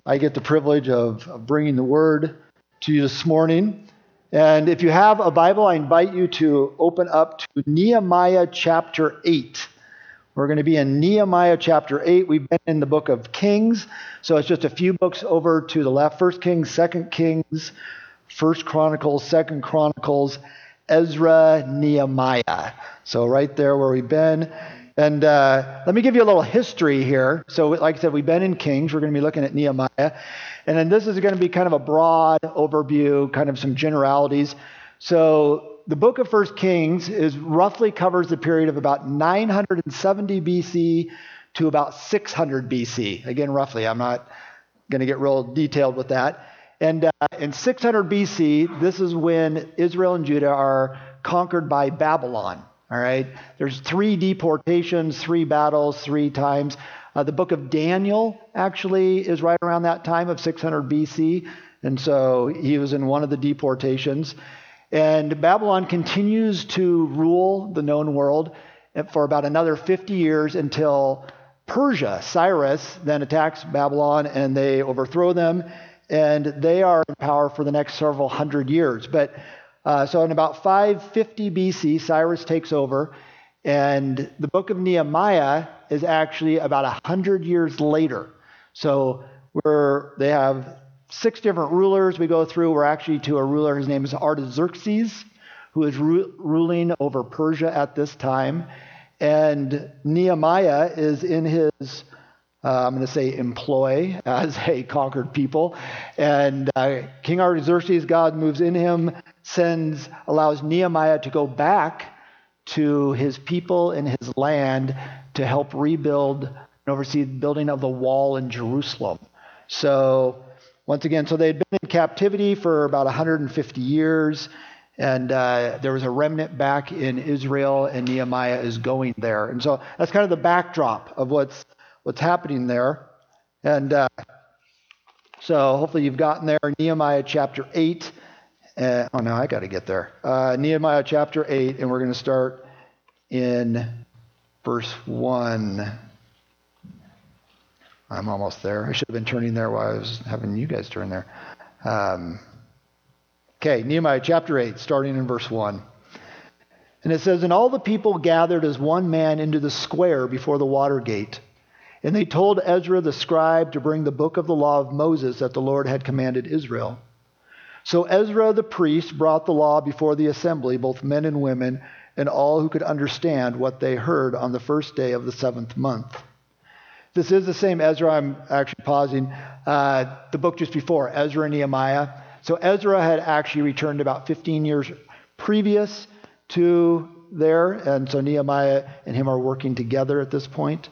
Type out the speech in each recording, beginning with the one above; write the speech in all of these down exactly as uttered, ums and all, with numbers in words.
I get the privilege of, of bringing the word to you this morning. And if you have a Bible, I invite you to open up to Nehemiah chapter eight. We're going to be in Nehemiah chapter eight. We've been in the book of Kings, so it's just a few books over to the left. First Kings, Second Kings, First Chronicles, Second Chronicles, Ezra, Nehemiah. So right there where we've been. And uh, let me give you a little history here. So like I said, we've been in Kings. We're going to be looking at Nehemiah. And then this is going to be kind of a broad overview, kind of some generalities. So the book of First Kings is roughly covers the period of about nine hundred seventy B C to about six hundred B C. Again, roughly. I'm not going to get real detailed with that. And uh, in six hundred B C, this is when Israel and Judah are conquered by Babylon. All right. There's three deportations, three battles, three times. Uh, the book of Daniel actually is right around that time of six hundred B C. And so he was in one of the deportations. And Babylon continues to rule the known world for about another fifty years until Persia, Cyrus, then attacks Babylon and they overthrow them. And they are in power for the next several hundred years. But uh, so in about five fifty B C, Cyrus takes over. And the book of Nehemiah is actually about one hundred years later. So we're, they have six different rulers we go through. We're actually to a ruler, his name is Artaxerxes, who is ru- ruling over Persia at this time. And Nehemiah is in his, uh, I'm going to say, employ as a conquered people. And uh, King Artaxerxes, God moves in him, sends, allows Nehemiah to go back to his people and his land to help rebuild and oversee the building of the wall in Jerusalem. So once again, so they had been in captivity for about one hundred fifty years, and uh, there was a remnant back in Israel, and Nehemiah is going there. And so that's kind of the backdrop of what's what's happening there. And uh, so hopefully you've gotten there. Nehemiah chapter eight. Uh, oh, no, I got to get there. Uh, Nehemiah chapter eight, and we're going to start in verse one. I'm almost there. I should have been turning there while I was having you guys turn there. Um, okay, Nehemiah chapter eight, starting in verse one. And it says, "And all the people gathered as one man into the square before the water gate. And they told Ezra the scribe to bring the book of the law of Moses that the Lord had commanded Israel. So Ezra the priest brought the law before the assembly, both men and women, and all who could understand what they heard on the first day of the seventh month." This is the same Ezra, I'm actually pausing, uh, the book just before, Ezra and Nehemiah. So Ezra had actually returned about fifteen years previous to there, and so Nehemiah and him are working together at this point.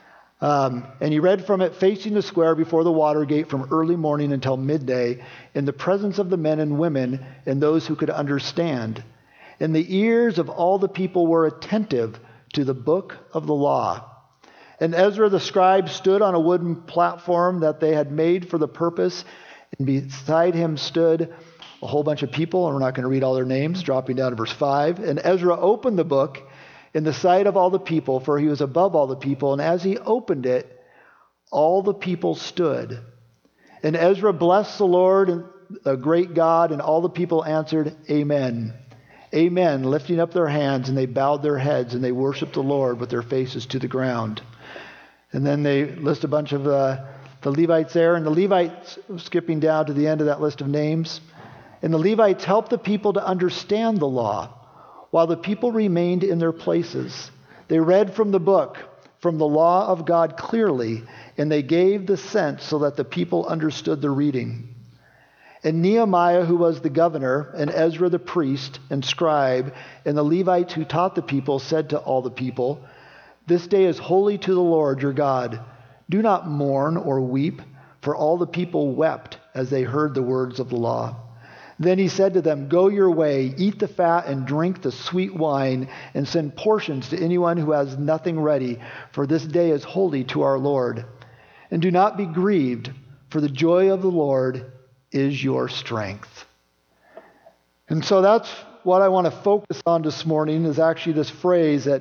Um, and he read from it facing the square before the water gate from early morning until midday in the presence of the men and women and those who could understand. And the ears of all the people were attentive to the book of the law. And Ezra the scribe stood on a wooden platform that they had made for the purpose. And beside him stood a whole bunch of people. And we're not going to read all their names, dropping down to verse five. And Ezra opened the book in the sight of all the people, for he was above all the people. And as he opened it, all the people stood. And Ezra blessed the Lord, the great God, and all the people answered, "Amen. Amen," lifting up their hands, and they bowed their heads, and they worshiped the Lord with their faces to the ground. And then they list a bunch of uh, the Levites there, and the Levites, skipping down to the end of that list of names, and the Levites helped the people to understand the law, while the people remained in their places. They read from the book, from the law of God clearly, and they gave the sense so that the people understood the reading. And Nehemiah, who was the governor, and Ezra the priest and scribe, and the Levites who taught the people, said to all the people, "This day is holy to the Lord your God. Do not mourn or weep," for all the people wept as they heard the words of the law. Then he said to them, "Go your way, eat the fat and drink the sweet wine, and send portions to anyone who has nothing ready, for this day is holy to our Lord. And do not be grieved, for the joy of the Lord is your strength." And so that's what I want to focus on this morning, is actually this phrase that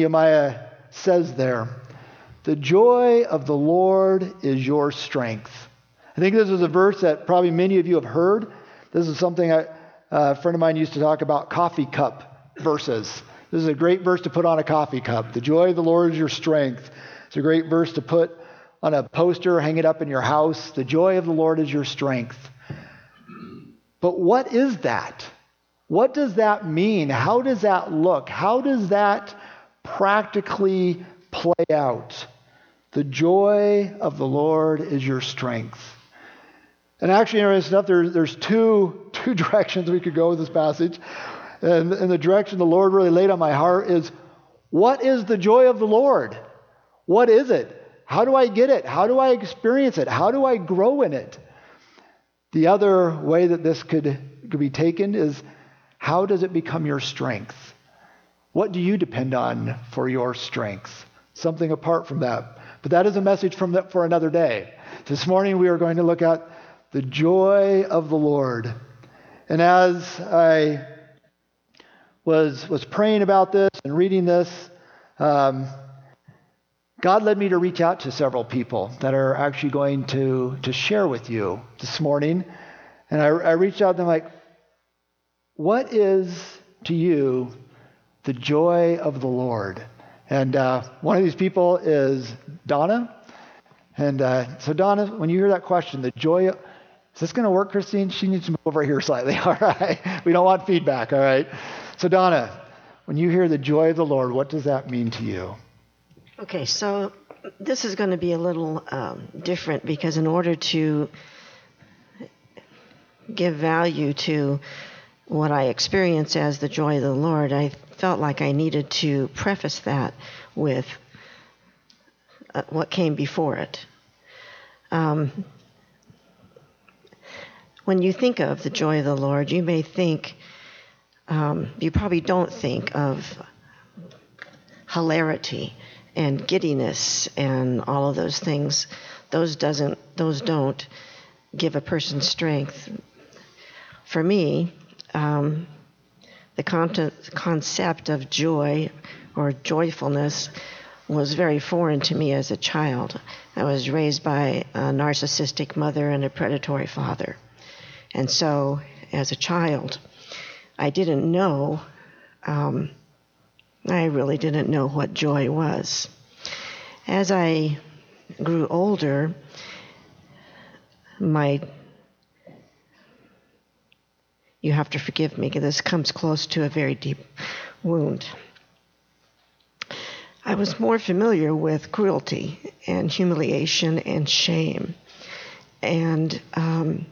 Nehemiah says there. The joy of the Lord is your strength. I think this is a verse that probably many of you have heard. This is something I, uh, a friend of mine used to talk about, coffee cup verses. This is a great verse to put on a coffee cup. The joy of the Lord is your strength. It's a great verse to put on a poster, hang it up in your house. The joy of the Lord is your strength. But what is that? What does that mean? How does that look? How does that practically play out? The joy of the Lord is your strength. And actually, interesting enough, there's, there's two, two directions we could go with this passage. And, and the direction the Lord really laid on my heart is, what is the joy of the Lord? What is it? How do I get it? How do I experience it? How do I grow in it? The other way that this could, could be taken is, how does it become your strength? What do you depend on for your strength? Something apart from that. But that is a message from the, for another day. This morning we are going to look at the joy of the Lord. And as I was, was praying about this and reading this, um, God led me to reach out to several people that are actually going to, to share with you this morning. And I, I reached out to them like, what is to you the joy of the Lord? And uh, one of these people is Donna. And uh, so Donna, when you hear that question, the joy, is this going to work, Christine? She needs to move over here slightly. All right. We don't want feedback. All right. So Donna, when you hear the joy of the Lord, what does that mean to you? Okay, so this is going to be a little um, different because in order to give value to what I experience as the joy of the Lord, I felt like I needed to preface that with uh, what came before it. Um, when you think of the joy of the Lord, you may think, um, you probably don't think of hilarity and giddiness and all of those things. Those doesn't those don't give a person strength. For me, um, the con- concept of joy or joyfulness was very foreign to me as a child. I was raised by a narcissistic mother and a predatory father. And so, as a child, I didn't know um, I really didn't know what joy was. As I grew older, my, you have to forgive me because this comes close to a very deep wound. I was more familiar with cruelty and humiliation and shame. And um,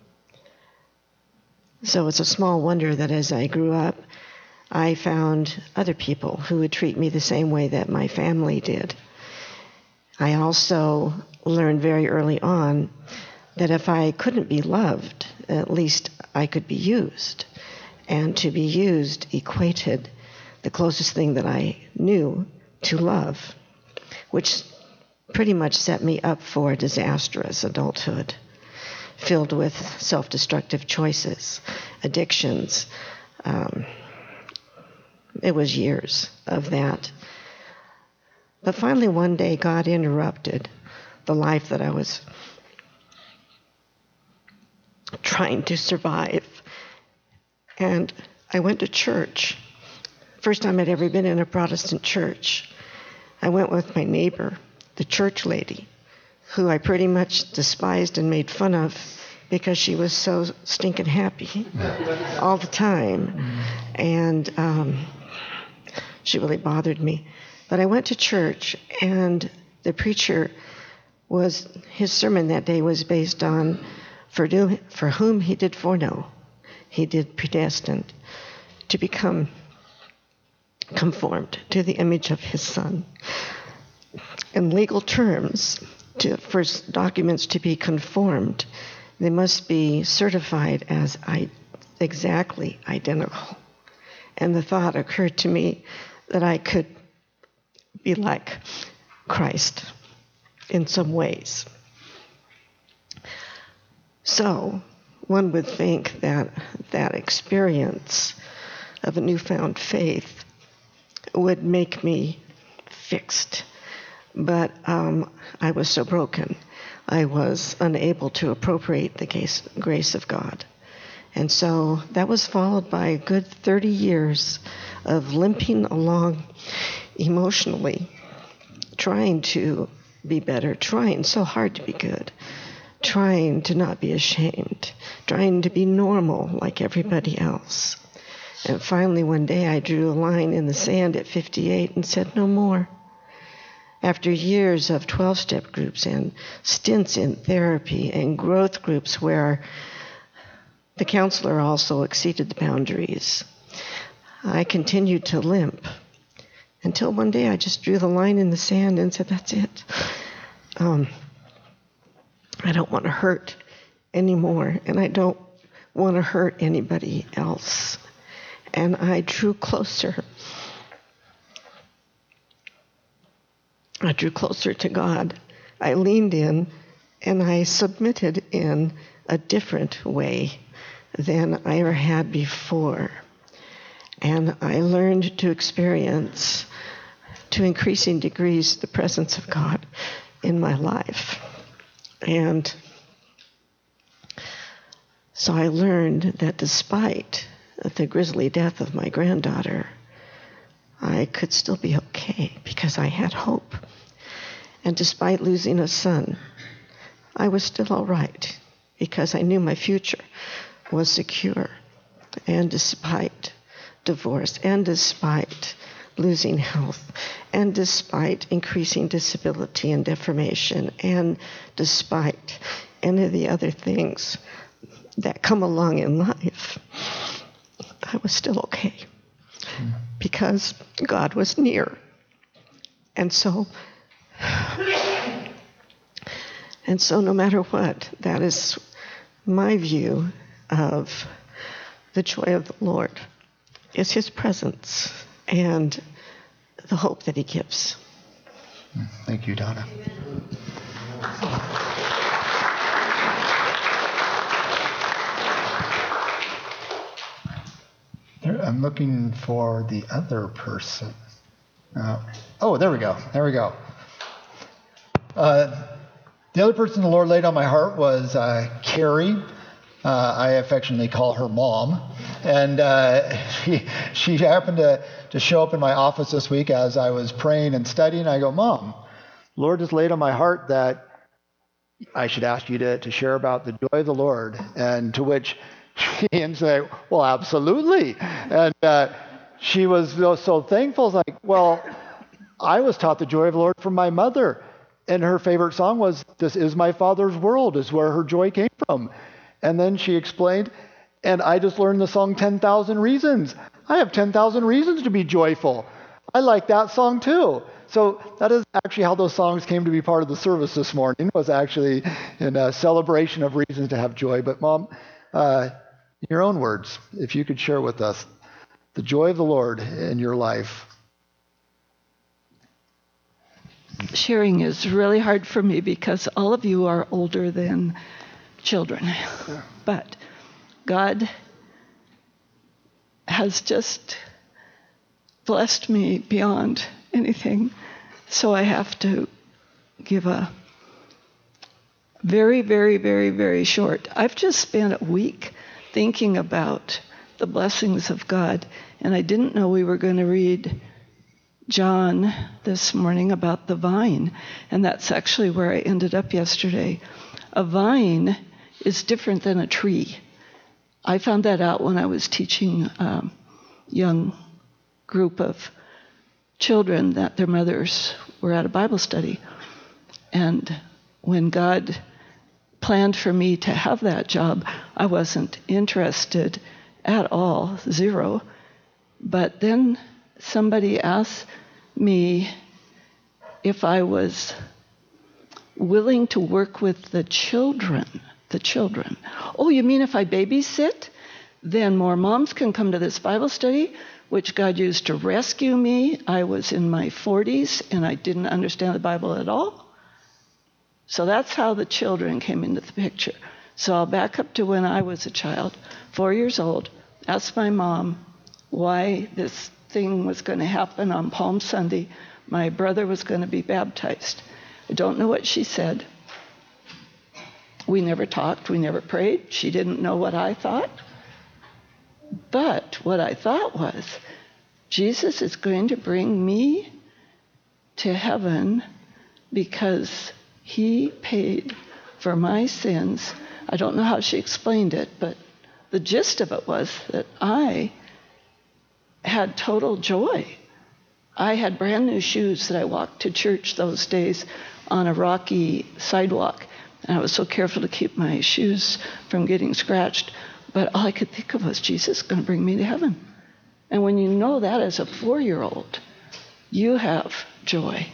so it's a small wonder that as I grew up, I found other people who would treat me the same way that my family did. I also learned very early on that if I couldn't be loved, at least I could be used. And to be used equated the closest thing that I knew to love, which pretty much set me up for a disastrous adulthood, filled with self-destructive choices, addictions. Um, It was years of that. But finally one day God interrupted the life that I was trying to survive. And I went to church. First time I'd ever been in a Protestant church. I went with my neighbor, the church lady, who I pretty much despised and made fun of because she was so stinking happy all the time. And um, she really bothered me. But I went to church, and the preacher was, his sermon that day was based on, for, do, for whom he did foreknow, he did predestined to become conformed to the image of his Son. In legal terms, to, for documents to be conformed, they must be certified as I, exactly identical. And the thought occurred to me that I could be like Christ in some ways. So one would think that that experience of a newfound faith would make me fixed. But um, I was so broken I was unable to appropriate the grace, grace of God. And so that was followed by a good thirty years of limping along emotionally, trying to be better, trying so hard to be good, trying to not be ashamed, trying to be normal like everybody else. And finally, one day I drew a line in the sand at fifty-eight and said, no more. After years of twelve-step groups and stints in therapy and growth groups where the counselor also exceeded the boundaries, I continued to limp until one day I just drew the line in the sand and said, that's it. Um, I don't want to hurt anymore, and I don't want to hurt anybody else. And I drew closer. I drew closer to God. I leaned in, and I submitted in a different way than I ever had before. And I learned to experience, to increasing degrees, the presence of God in my life. And so I learned that despite the grisly death of my granddaughter, I could still be okay because I had hope. And despite losing a son, I was still all right because I knew my future was secure. And despite divorce, and despite losing health, and despite increasing disability and deformation, and despite any of the other things that come along in life, I was still okay because God was near. And so, and so no matter what, that is my view of the joy of the Lord, is his presence and the hope that he gives. Thank you, Donna. I'm looking for the other person. Uh, oh, there we go. There we go. Uh, the other person the Lord laid on my heart was uh, Carrie. Uh, I affectionately call her Mom. And uh, she, she happened to, to show up in my office this week as I was praying and studying. I go, Mom, the Lord has laid on my heart that I should ask you to, to share about the joy of the Lord. And to which she said, well, absolutely. And uh, she was so thankful. It's like, well, I was taught the joy of the Lord from my mother. And her favorite song was, "This is my Father's world," is where her joy came from. And then she explained, and I just learned the song ten thousand Reasons. I have ten thousand reasons to be joyful. I like that song too. So that is actually how those songs came to be part of the service this morning, was actually in a celebration of reasons to have joy. But Mom, uh, in your own words, if you could share with us the joy of the Lord in your life. Sharing is really hard for me because all of you are older than children. Yeah. But God has just blessed me beyond anything. So I have to give a very, very, very, very short. I've just spent a week thinking about the blessings of God, and I didn't know we were going to read John this morning about the vine, and that's actually where I ended up yesterday. A vine is different than a tree. I found that out when I was teaching a young group of children that their mothers were at a Bible study. And when God planned for me to have that job, I wasn't interested at all, zero. But then somebody asked me if I was willing to work with the children. The children. Oh, you mean if I babysit? Then more moms can come to this Bible study, which God used to rescue me. I was in my forties and I didn't understand the Bible at all. So that's how the children came into the picture. So I'll back up to when I was a child, four years old, asked my mom why this thing was going to happen on Palm Sunday. My brother was going to be baptized. I don't know what she said, We never talked. We never prayed. She didn't know what I thought. But what I thought was, Jesus is going to bring me to heaven because he paid for my sins. I don't know how she explained it, but the gist of it was that I had total joy. I had brand new shoes that I walked to church those days on a rocky sidewalk. And I was so careful to keep my shoes from getting scratched. But all I could think of was, Jesus is going to bring me to heaven. And when you know that as a four-year-old, you have joy.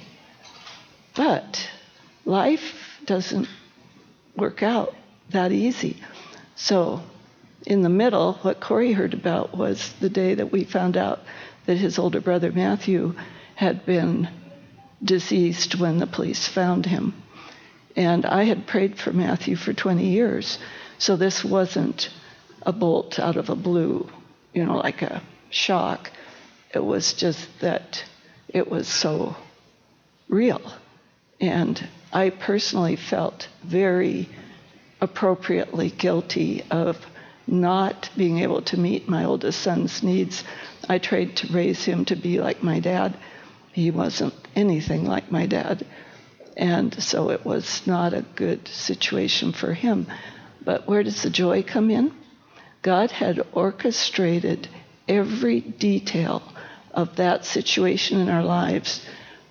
But life doesn't work out that easy. So in the middle, what Corey heard about was the day that we found out that his older brother Matthew had been deceased when the police found him. And I had prayed for Matthew for twenty years. So this wasn't a bolt out of a blue, you know, like a shock. It was just that it was so real. And I personally felt very appropriately guilty of not being able to meet my oldest son's needs. I tried to raise him to be like my dad. He wasn't anything like my dad. And so it was not a good situation for him. But where does the joy come in? God had orchestrated every detail of that situation in our lives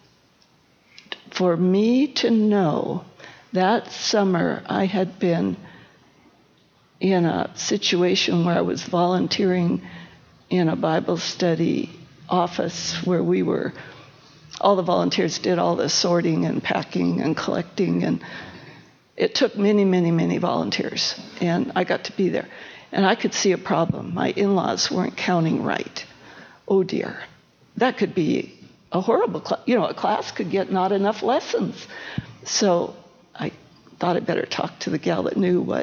for me to know. That summer I had been in a situation where I was volunteering in a Bible study office where we were, all the volunteers did all the sorting and packing and collecting, and it took many, many, many volunteers, and I got to be there. And I could see a problem. My in-laws weren't counting right. Oh dear. That could be a horrible class. You know, a class could get not enough lessons. So I thought I'd better talk to the gal that knew what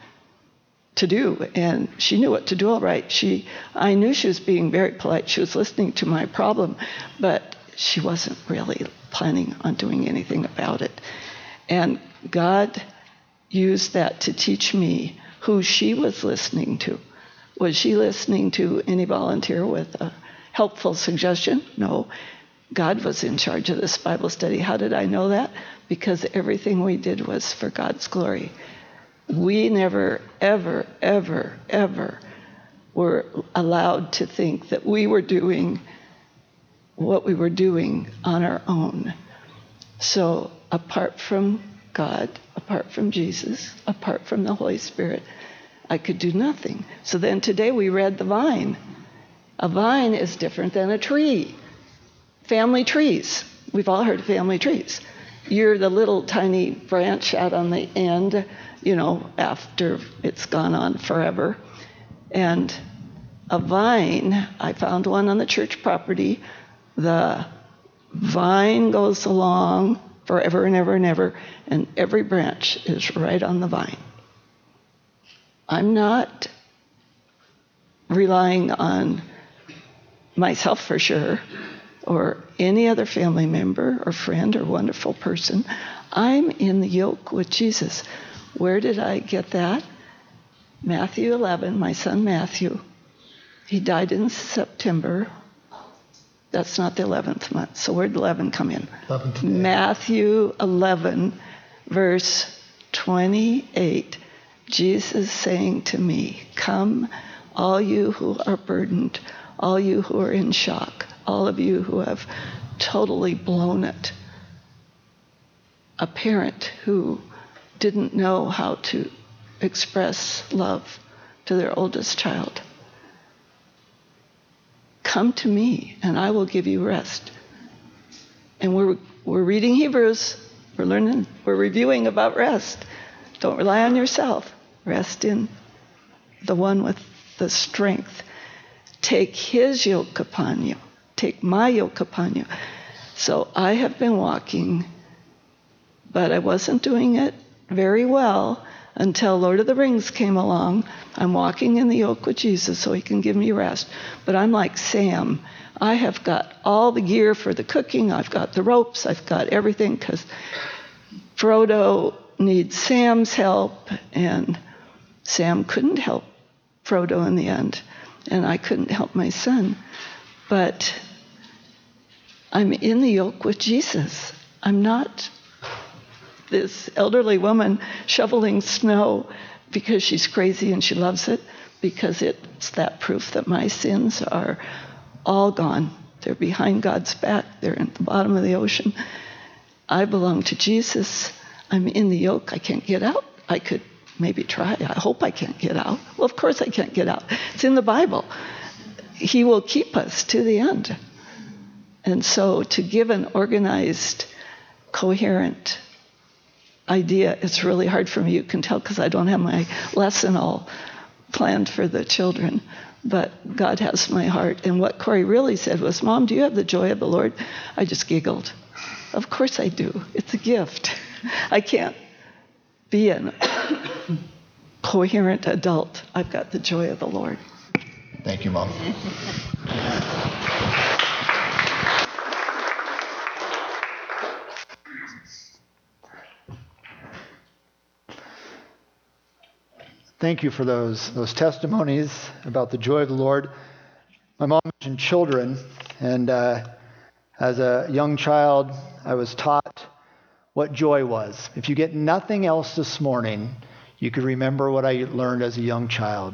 to do, and she knew what to do all right. She, I knew she was being very polite. She was listening to my problem, but she wasn't really planning on doing anything about it. And God used that to teach me who she was listening to. Was she listening to any volunteer with a helpful suggestion? No. God was in charge of this Bible study. How did I know that? Because everything we did was for God's glory. We never, ever, ever, ever were allowed to think that we were doing what we were doing on our own. So apart from God, apart from Jesus, apart from the Holy Spirit, I could do nothing. So then today we read the vine. A vine is different than a tree. Family trees. We've all heard of family trees. You're the little tiny branch out on the end, you know, after it's gone on forever. And a vine, I found one on the church property. The vine goes along forever and ever and ever, and every branch is right on the vine. I'm not relying on myself for sure, or any other family member or friend or wonderful person. I'm in the yoke with Jesus. Where did I get that? Matthew eleven, my son Matthew. He died in September. That's not the eleventh month. So where did eleven come in? eleven Matthew eleven, verse twenty-eight. Jesus saying to me, "Come, all you who are burdened, all you who are in shock, all of you who have totally blown it." A parent who didn't know how to express love to their oldest child. Come to me and I will give you rest. And we're we're reading Hebrews. We're learning, we're reviewing about rest. Don't rely on yourself. Rest in the one with the strength. Take his yoke upon you. Take my yoke upon you. So I have been walking, but I wasn't doing it very well until Lord of the Rings came along. I'm walking in the yoke with Jesus so he can give me rest. But I'm like Sam. I have got all the gear for the cooking. I've got the ropes. I've got everything because Frodo need Sam's help, and Sam couldn't help Frodo in the end, and I couldn't help my son. But I'm in the yoke with Jesus. I'm not this elderly woman shoveling snow because she's crazy and she loves it, because it's that proof that my sins are all gone. They're behind God's back. They're at the bottom of the ocean. I belong to Jesus. I'm in the yoke. I can't get out. I could maybe try. I hope I can't get out. Well, of course I can't get out. It's in the Bible. He will keep us to the end. And so to give an organized, coherent idea, it's really hard for me. You can tell because I don't have my lesson all planned for the children. But God has my heart. And what Corey really said was, Mom, do you have the joy of the Lord? I just giggled. Of course I do. It's a gift. I can't be a coherent adult. I've got the joy of the Lord. Thank you, Mom. Thank you for those those testimonies about the joy of the Lord. My mom mentioned children, and uh, as a young child, I was taught what joy was. If you get nothing else this morning, you could remember what I learned as a young child.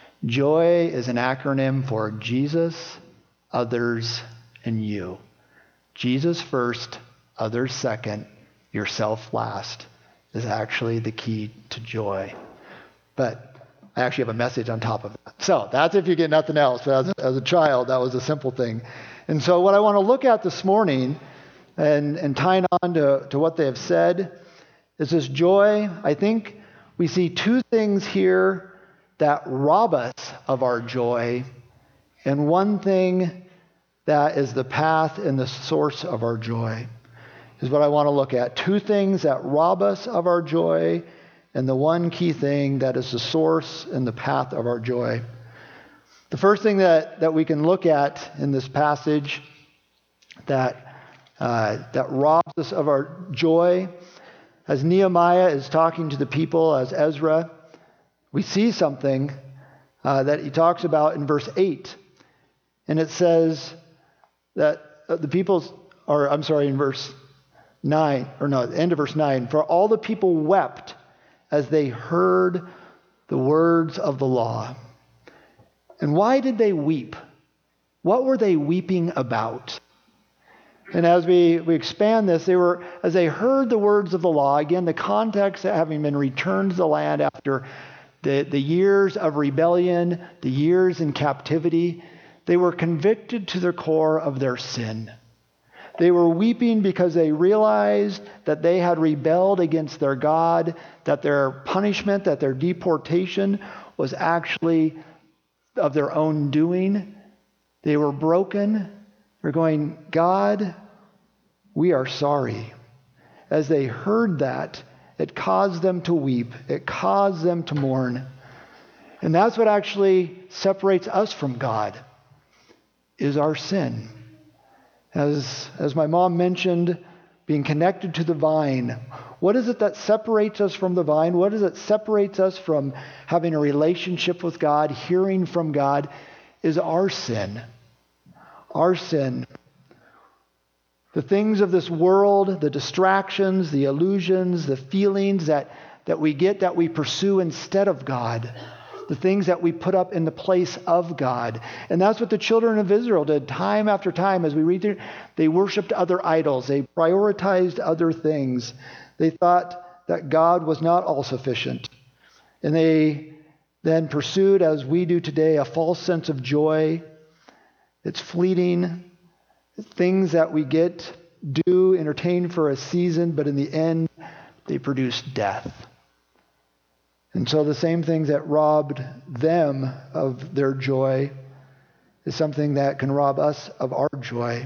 Joy is an acronym for Jesus, others, and you. Jesus first, others second, yourself last is actually the key to joy. But I actually have a message on top of that. So that's if you get nothing else. But as a, as a child, that was a simple thing. And so what I want to look at this morning, and, and tying on to, to what they have said, is this joy. I think we see two things here that rob us of our joy, and one thing that is the path and the source of our joy is what I want to look at. Two things that rob us of our joy, and the one key thing that is the source and the path of our joy. The first thing that, that we can look at in this passage that, uh, that robs us of our joy, as Nehemiah is talking to the people, as Ezra, we see something uh, that he talks about in verse eight. And it says that the people, or I'm sorry, in verse nine, or no, the end of verse nine, for all the people wept as they heard the words of the law. And why did they weep? What were they weeping about? And as we, we expand this, they were, as they heard the words of the law, again, the context of having been returned to the land after the, the years of rebellion, the years in captivity, they were convicted to their core of their sin. They were weeping because they realized that they had rebelled against their God, that their punishment, that their deportation was actually of their own doing. They were broken. They're going, God, we are sorry. As they heard that, it caused them to weep. It caused them to mourn. And that's what actually separates us from God, is our sin. As, as my mom mentioned, being connected to the vine. What is it that separates us from the vine? What is it that separates us from having a relationship with God, hearing from God, is our sin. Our sin. The things of this world, the distractions, the illusions, the feelings that, that we get, that we pursue instead of God. The things that we put up in the place of God. And that's what the children of Israel did time after time. As we read through, they worshiped other idols. They prioritized other things. They thought that God was not all sufficient. And they then pursued, as we do today, a false sense of joy. It's fleeting. Things that we get, do, entertain for a season, but in the end, they produce death. And so the same things that robbed them of their joy is something that can rob us of our joy.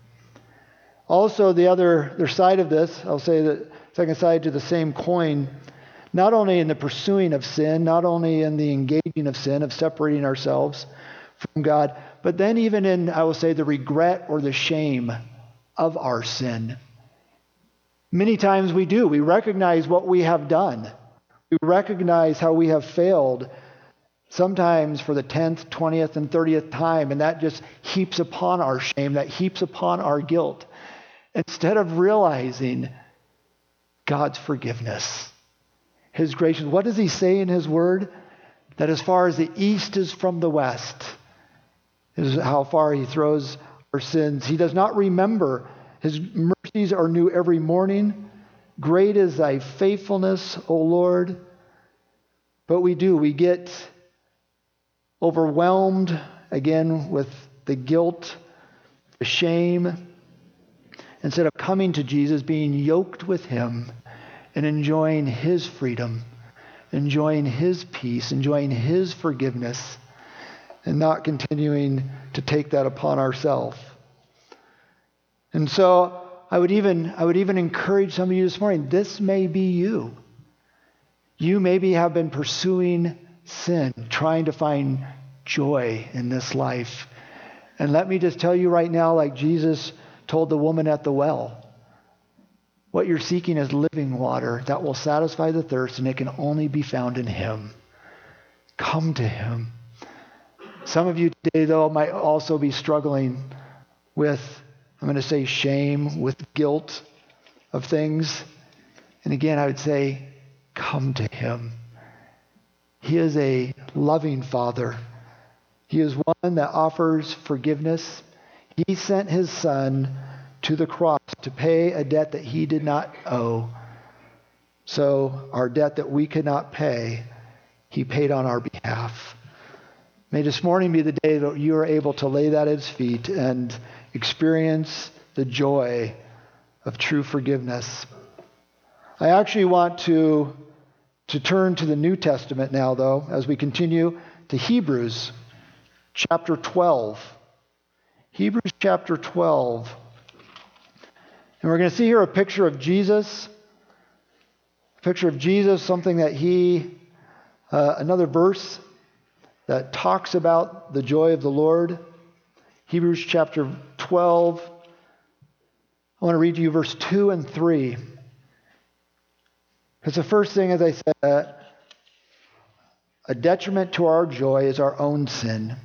Also, the other, other side of this, I'll say the second side to the same coin, not only in the pursuing of sin, not only in the engaging of sin, of separating ourselves from God, but then even in, I will say, the regret or the shame of our sin. Many times we do. We recognize what we have done. We recognize how we have failed, sometimes for the tenth, twentieth, and thirtieth time, and that just heaps upon our shame, that heaps upon our guilt, instead of realizing God's forgiveness, His grace. What does He say in His Word? That as far as the east is from the west, is how far He throws our sins. He does not remember. His mercies are new every morning. Great is thy faithfulness, O Lord. But we do. We get overwhelmed again with the guilt, the shame. Instead of coming to Jesus, being yoked with Him and enjoying His freedom, enjoying His peace, enjoying His forgiveness, and not continuing to take that upon ourselves. And so I would even I would even encourage some of you this morning, this may be you. You maybe have been pursuing sin, trying to find joy in this life. And let me just tell you right now, like Jesus told the woman at the well, what you're seeking is living water that will satisfy the thirst, and it can only be found in Him. Come to Him. Some of you today, though, might also be struggling with, I'm going to say, shame, with guilt of things. And again, I would say, come to Him. He is a loving Father. He is one that offers forgiveness. He sent His Son to the cross to pay a debt that He did not owe. So our debt that we could not pay, He paid on our behalf. May this morning be the day that you are able to lay that at His feet and experience the joy of true forgiveness. I actually want to, to turn to the New Testament now, though, as we continue to Hebrews chapter twelve. Hebrews chapter twelve. And we're going to see here a picture of Jesus. A picture of Jesus, something that He, uh, another verse that talks about the joy of the Lord. Hebrews chapter twelve. I want to read to you verse two and three. Because the first thing, as I said, a detriment to our joy is our own sin.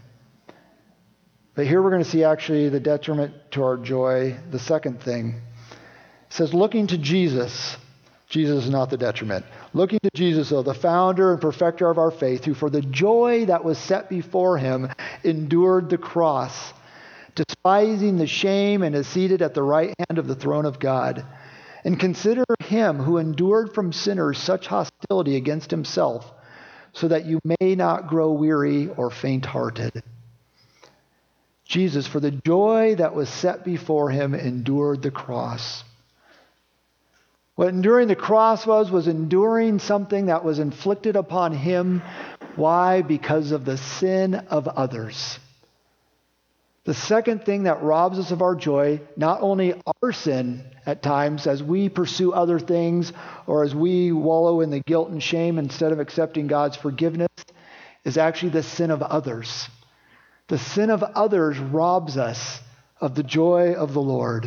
But here we're going to see actually the detriment to our joy, the second thing. It says, looking to Jesus. Jesus is not the detriment. Looking to Jesus, though, the founder and perfecter of our faith, who for the joy that was set before Him endured the cross, despising the shame, and is seated at the right hand of the throne of God. And consider Him who endured from sinners such hostility against Himself, so that you may not grow weary or faint-hearted. Jesus, for the joy that was set before Him, endured the cross. What enduring the cross was, was enduring something that was inflicted upon Him. Why? Because of the sin of others. The second thing that robs us of our joy, not only our sin at times as we pursue other things or as we wallow in the guilt and shame instead of accepting God's forgiveness, is actually the sin of others. The sin of others robs us of the joy of the Lord.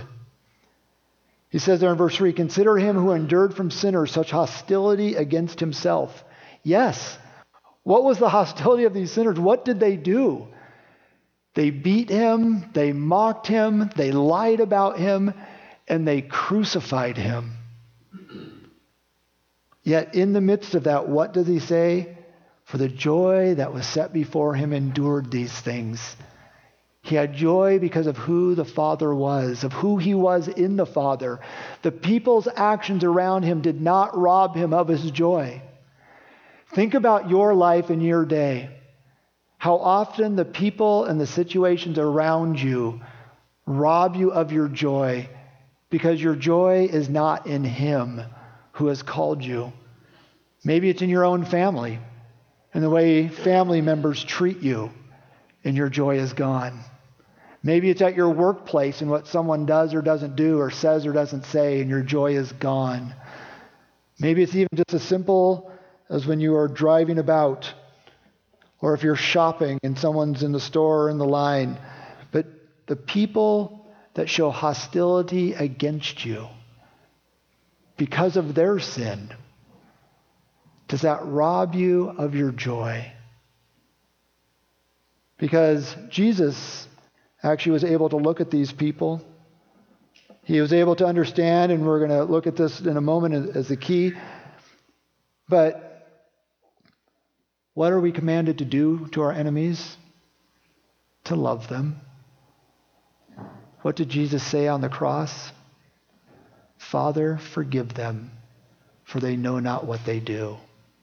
He says there in verse three, consider Him who endured from sinners such hostility against Himself. Yes. What was the hostility of these sinners? What did they do? They beat Him, they mocked Him, they lied about Him, and they crucified Him. Yet in the midst of that, what does He say? For the joy that was set before Him endured these things. He had joy because of who the Father was, of who He was in the Father. The people's actions around Him did not rob Him of His joy. Think about your life and your day. How often the people and the situations around you rob you of your joy because your joy is not in Him who has called you. Maybe it's in your own family and the way family members treat you, and your joy is gone. Maybe it's at your workplace and what someone does or doesn't do or says or doesn't say, and your joy is gone. Maybe it's even just as simple as when you are driving about, or if you're shopping and someone's in the store or in the line. But the people that show hostility against you, because of their sin, does that rob you of your joy? Because Jesus actually was able to look at these people. He was able to understand, and we're going to look at this in a moment as the key. But what are we commanded to do to our enemies? To love them. What did Jesus say on the cross? Father, forgive them, for they know not what they do.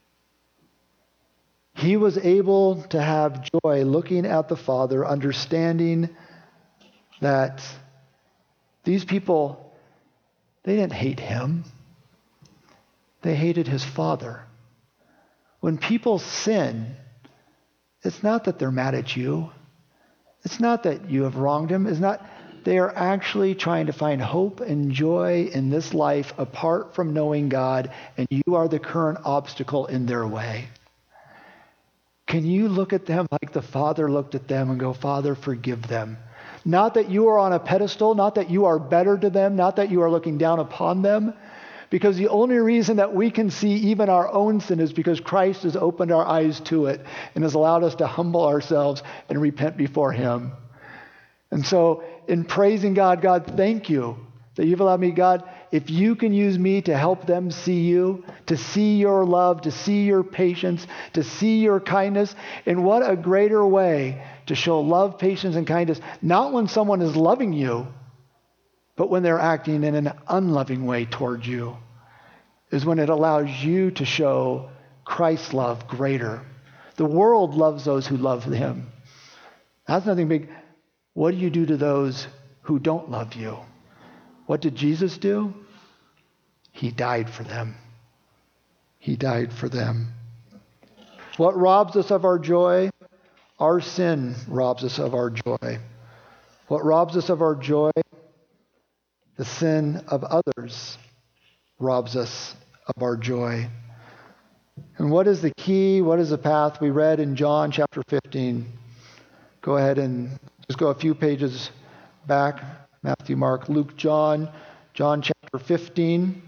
He was able to have joy looking at the Father, understanding that these people, they didn't hate him. They hated his Father. When people sin, it's not that they're mad at you. It's not that you have wronged him. It's not. They are actually trying to find hope and joy in this life apart from knowing God, and you are the current obstacle in their way. Can you look at them like the Father looked at them and go, Father, forgive them? Not that you are on a pedestal, not that you are better to them, not that you are looking down upon them, because the only reason that we can see even our own sin is because Christ has opened our eyes to it and has allowed us to humble ourselves and repent before him. And so in praising God, God, thank you that you've allowed me, God, if you can use me to help them see you, to see your love, to see your patience, to see your kindness, and what a greater way to show love, patience, and kindness, not when someone is loving you, but when they're acting in an unloving way towards you, is when it allows you to show Christ's love greater. The world loves those who love him. That's nothing big. What do you do to those who don't love you? What did Jesus do? He died for them. He died for them. What robs us of our joy? Our sin robs us of our joy. What robs us of our joy? The sin of others robs us of our joy. And what is the key? What is the path? We read in John chapter fifteen. Go ahead and just go a few pages back. Matthew, Mark, Luke, John, John chapter fifteen.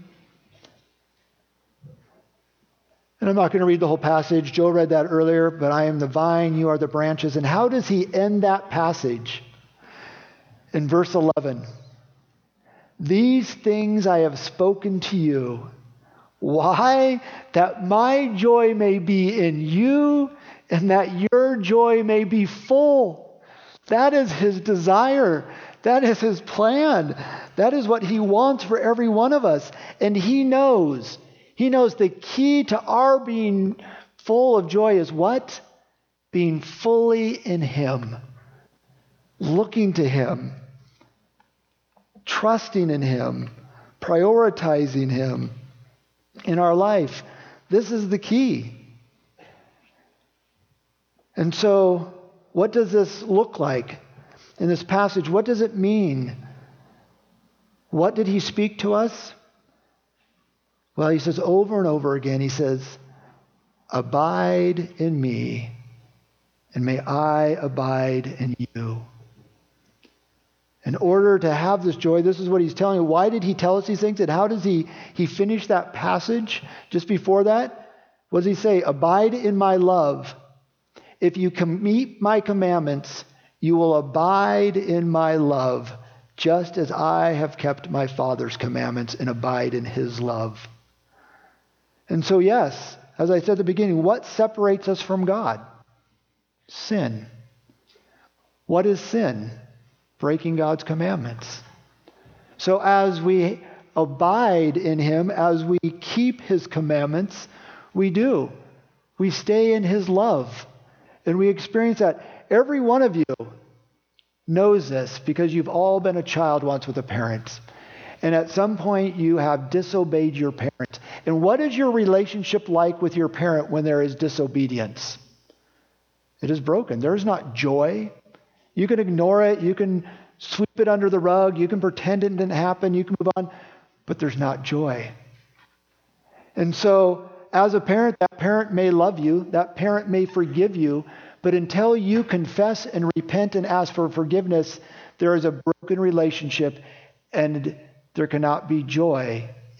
And I'm not going to read the whole passage. Joe read that earlier, but I am the vine, you are the branches. And how does he end that passage? In verse eleven. These things I have spoken to you. Why? That my joy may be in you and that your joy may be full. That is his desire. That is his plan. That is what he wants for every one of us. And he knows. He knows the key to our being full of joy is what? Being fully in him. Looking to him. Trusting in him. Prioritizing him in our life. This is the key. And so, what does this look like in this passage? What does it mean? What did he speak to us? Well, he says over and over again, he says, abide in me, and may I abide in you. In order to have this joy, this is what he's telling you. Why did he tell us these things? And how does he, he finish that passage just before that? What does he say? Abide in my love. If you keep my commandments, you will abide in my love, just as I have kept my Father's commandments and abide in his love. And so, yes, as I said at the beginning, what separates us from God? Sin. What is sin? Breaking God's commandments. So as we abide in him, as we keep his commandments, we do. We stay in his love. And we experience that. Every one of you knows this because you've all been a child once with a parent. And at some point you have disobeyed your parent. And what is your relationship like with your parent when there is disobedience? It is broken. There is not joy. You can ignore it. You can sweep it under the rug. You can pretend it didn't happen. You can move on. But there's not joy. And so, as a parent, that parent may love you. That parent may forgive you. But until you confess and repent and ask for forgiveness, there is a broken relationship and there cannot be joy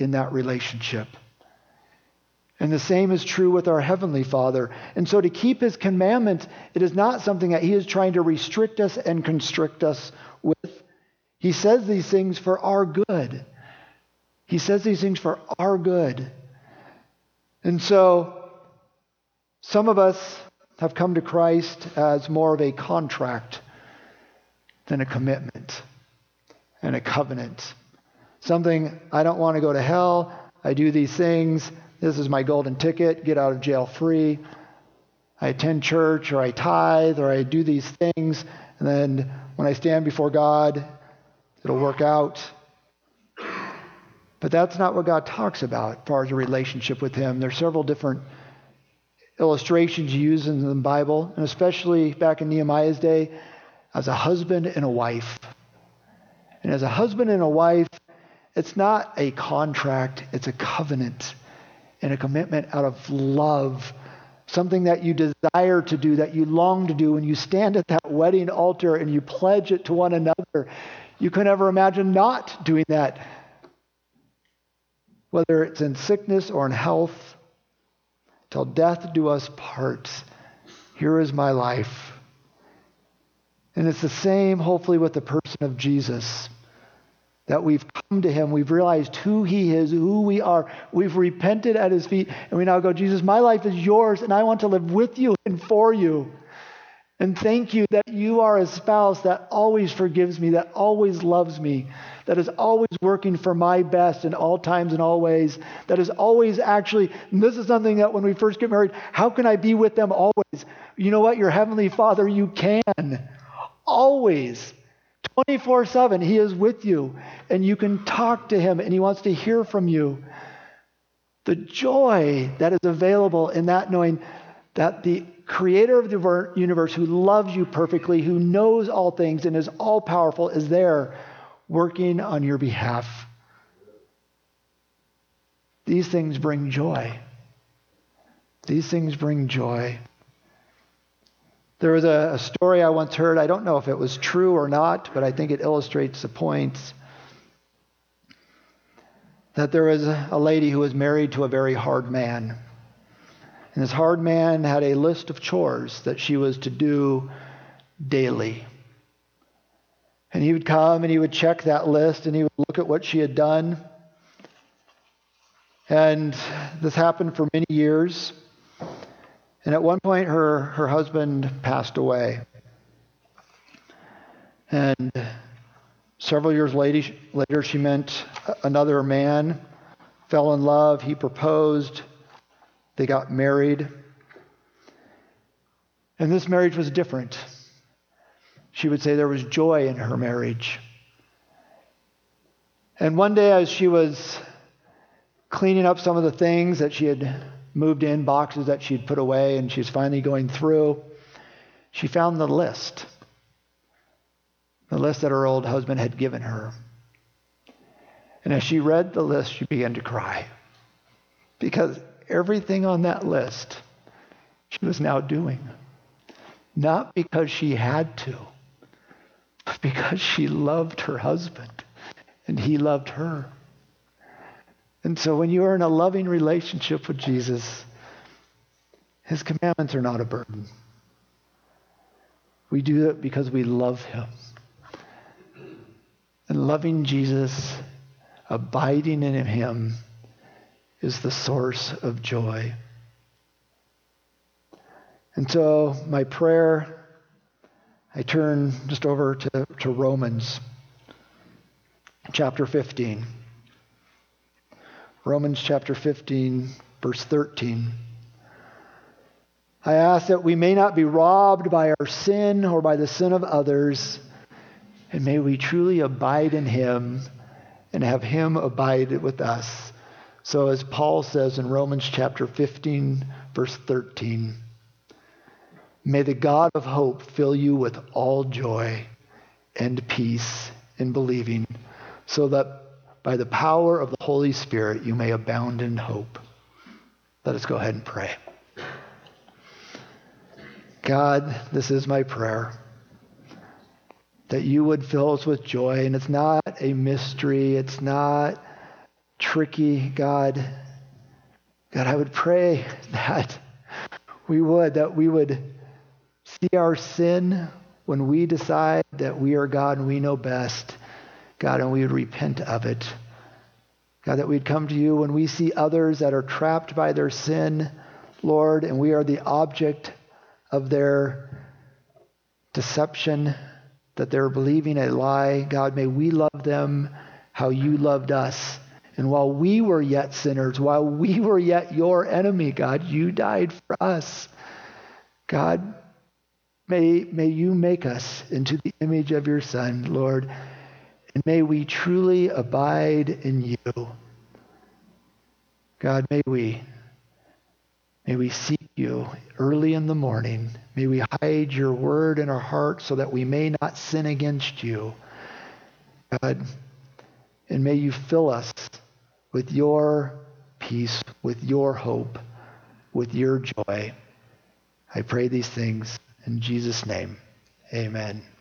in that relationship. And the same is true with our Heavenly Father. And so to keep His commandments, it is not something that He is trying to restrict us and constrict us with. He says these things for our good. He says these things for our good. And so some of us have come to Christ as more of a contract than a commitment and a covenant. Something, I don't want to go to hell. I do these things. This is my golden ticket, get out of jail free. I attend church, or I tithe, or I do these things, and then when I stand before God, it'll work out. But that's not what God talks about as far as a relationship with Him. There's several different illustrations used in the Bible, and especially back in Nehemiah's day, as a husband and a wife. And as a husband and a wife, it's not a contract, it's a covenant and a commitment out of love, something that you desire to do, that you long to do. When you stand at that wedding altar and you pledge it to one another, you can never imagine not doing that. Whether it's in sickness or in health, till death do us part. Here is my life. And it's the same, hopefully, with the person of Jesus. That we've come to Him, we've realized who He is, who we are. We've repented at His feet, and we now go, Jesus, my life is yours, and I want to live with you and for you. And thank you that you are a spouse that always forgives me, that always loves me, that is always working for my best in all times and all ways, that is always actually, and this is something that when we first get married, how can I be with them always? You know what? Your Heavenly Father, you can. Always. twenty-four seven, He is with you, and you can talk to Him, and He wants to hear from you. The joy that is available in that, knowing that the Creator of the universe, who loves you perfectly, who knows all things and is all powerful, is there working on your behalf. These things bring joy. These things bring joy. There was a, a story I once heard. I don't know if it was true or not, but I think it illustrates the point. That there was a lady who was married to a very hard man. And this hard man had a list of chores that she was to do daily. And he would come and he would check that list and he would look at what she had done. And this happened for many years. And at one point, her, her husband passed away. And several years later, later, she met another man, fell in love, he proposed, they got married. And this marriage was different. She would say there was joy in her marriage. And one day, as she was cleaning up some of the things that she had moved in, boxes that she'd put away, and she's finally going through, she found the list. The list that her old husband had given her. And as she read the list, she began to cry. Because everything on that list, she was now doing. Not because she had to, but because she loved her husband, and he loved her. And so when you are in a loving relationship with Jesus, His commandments are not a burden. We do it because we love Him. And loving Jesus, abiding in Him, is the source of joy. And so my prayer, I turn just over to, to Romans chapter fifteen. Romans chapter fifteen, verse thirteen. I ask that we may not be robbed by our sin or by the sin of others, and may we truly abide in Him and have Him abide with us. So as Paul says in Romans chapter fifteen, verse thirteen, may the God of hope fill you with all joy and peace in believing, so that by the power of the Holy Spirit, you may abound in hope. Let us go ahead and pray. God, this is my prayer, that you would fill us with joy. And it's not a mystery. It's not tricky, God. God, I would pray that we would, that we would see our sin when we decide that we are God and we know best, God, and we would repent of it. God, that we'd come to you when we see others that are trapped by their sin, Lord, and we are the object of their deception, that they're believing a lie. God, may we love them how you loved us. And while we were yet sinners, while we were yet your enemy, God, you died for us. God, may, may you make us into the image of your Son, Lord, and may we truly abide in you. God, may we, may we seek you early in the morning. May we hide your word in our hearts so that we may not sin against you. God, and may you fill us with your peace, with your hope, with your joy. I pray these things in Jesus' name. Amen.